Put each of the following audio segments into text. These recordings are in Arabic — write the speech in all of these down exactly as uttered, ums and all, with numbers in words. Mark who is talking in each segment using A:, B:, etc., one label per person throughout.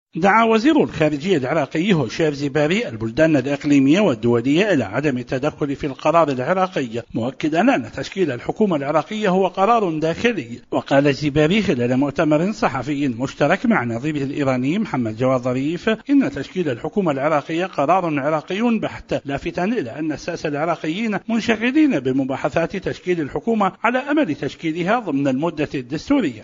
A: دعا وزير الخارجية العراقي هوشيف زبابي البلدان الإقليمية والدولية إلى عدم التدخل في القرار العراقي، مؤكدا أن تشكيل الحكومة العراقية هو قرار داخلي. وقال زبابي خلال مؤتمر صحفي مشترك مع نظيره الإيراني محمد جواد ظريف إن تشكيل الحكومة العراقية قرار عراقي بحت، لافتا إلى أن الساسة العراقيين منشغلين بمباحثات تشكيل الحكومة على أمل تشكيلها ضمن المدة الدستورية.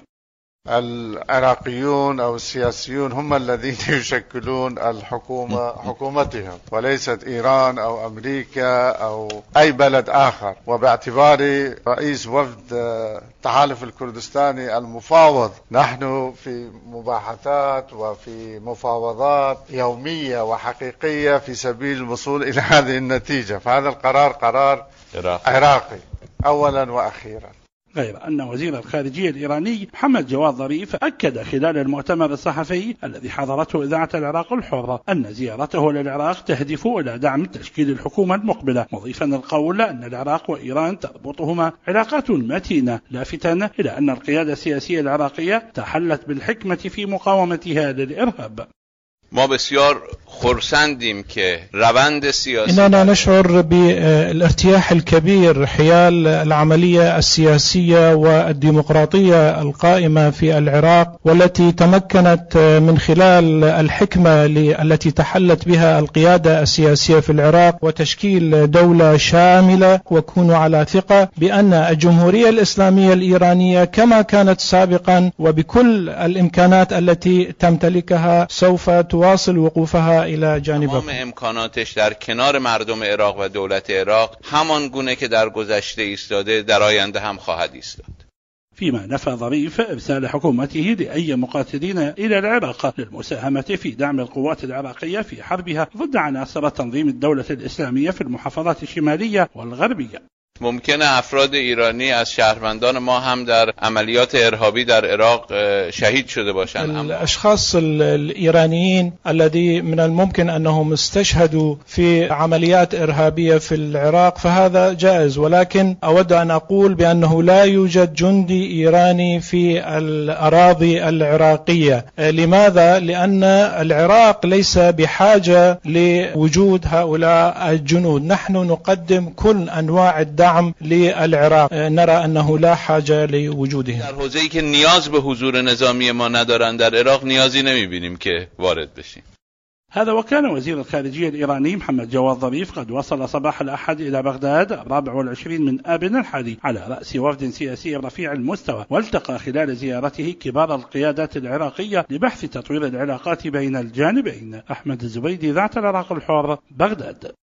B: العراقيون أو السياسيون هم الذين يشكلون الحكومة حكومتهم، وليست إيران أو أمريكا أو أي بلد آخر. وباعتباري رئيس وفد التحالف الكردستاني المفاوض، نحن في مباحثات وفي مفاوضات يومية وحقيقية في سبيل الوصول إلى هذه النتيجة، فهذا القرار قرار عراقي أولا وأخيرا.
A: غير أن وزير الخارجية الإيراني محمد جواد ظريف أكد خلال المؤتمر الصحفي الذي حضرته إذاعة العراق الحرة أن زيارته للعراق تهدف إلى دعم تشكيل الحكومة المقبلة، مضيفا القول أن العراق وإيران تربطهما علاقات متينة، لافتا إلى أن القيادة السياسية العراقية تحلت بالحكمة في مقاومتها للإرهاب.
C: ما بسیار خرسندیم که روند سیاسی
D: إننا نشعر بالارتياح الكبير حيال العملية السياسية والديمقراطية القائمة في العراق، والتي تمكنت من خلال الحكمة التي تحلت بها القيادة السياسية في العراق وتشكيل دولة شاملة. وكونوا على ثقة بأن الجمهورية الإسلامية الإيرانية كما كانت سابقا وبكل الإمكانات التي تمتلكها سوف واصل وقوفها إلى جانبكم.
C: تمام امکاناتش در کنار مردم عراق و دولت عراق همان گونه که در گذشته ایستاده در آینده هم خواهد ایستاد.
A: فيما نفى ظريف إرسال حكومته لأي مقاتلين إلى العراق للمساهمة في دعم القوات العراقية في حربها ضد عناصر تنظيم الدولة الإسلامية في المحافظات الشمالية والغربية.
C: ممکنه افراد ایرانی از شهروندان ما هم در عملیات ارهابی در عراق شهید شده باشند.
D: الاشخاص الايرانيين الذي من الممكن انهم استشهدوا في عمليات ارهابيه في العراق فهذا جائز، ولكن اود ان اقول بانه لا يوجد جندي ايراني في الاراضي العراقيه. لماذا؟ لان العراق ليس بحاجه لوجود هؤلاء الجنود. نحن نقدم كل انواع الدعم دعم للعراق، نرى أنه لا حاجة لوجودهم.
C: در حوزه‌ای که نیاز به حضور نظامی ما ندارند در عراق نیازی نمی‌بینیم که وارد بشیم.
A: هذا وكان وزير الخارجية الإيراني محمد جواد ظريف قد وصل صباح الأحد إلى بغداد الرابع والعشرين من آب الحادي على رأس وفد سياسي رفيع المستوى، والتقى خلال زيارته كبار القيادات العراقية لبحث تطوير العلاقات بين الجانبين. أحمد الزبيدي، ذات العراق الحر، بغداد.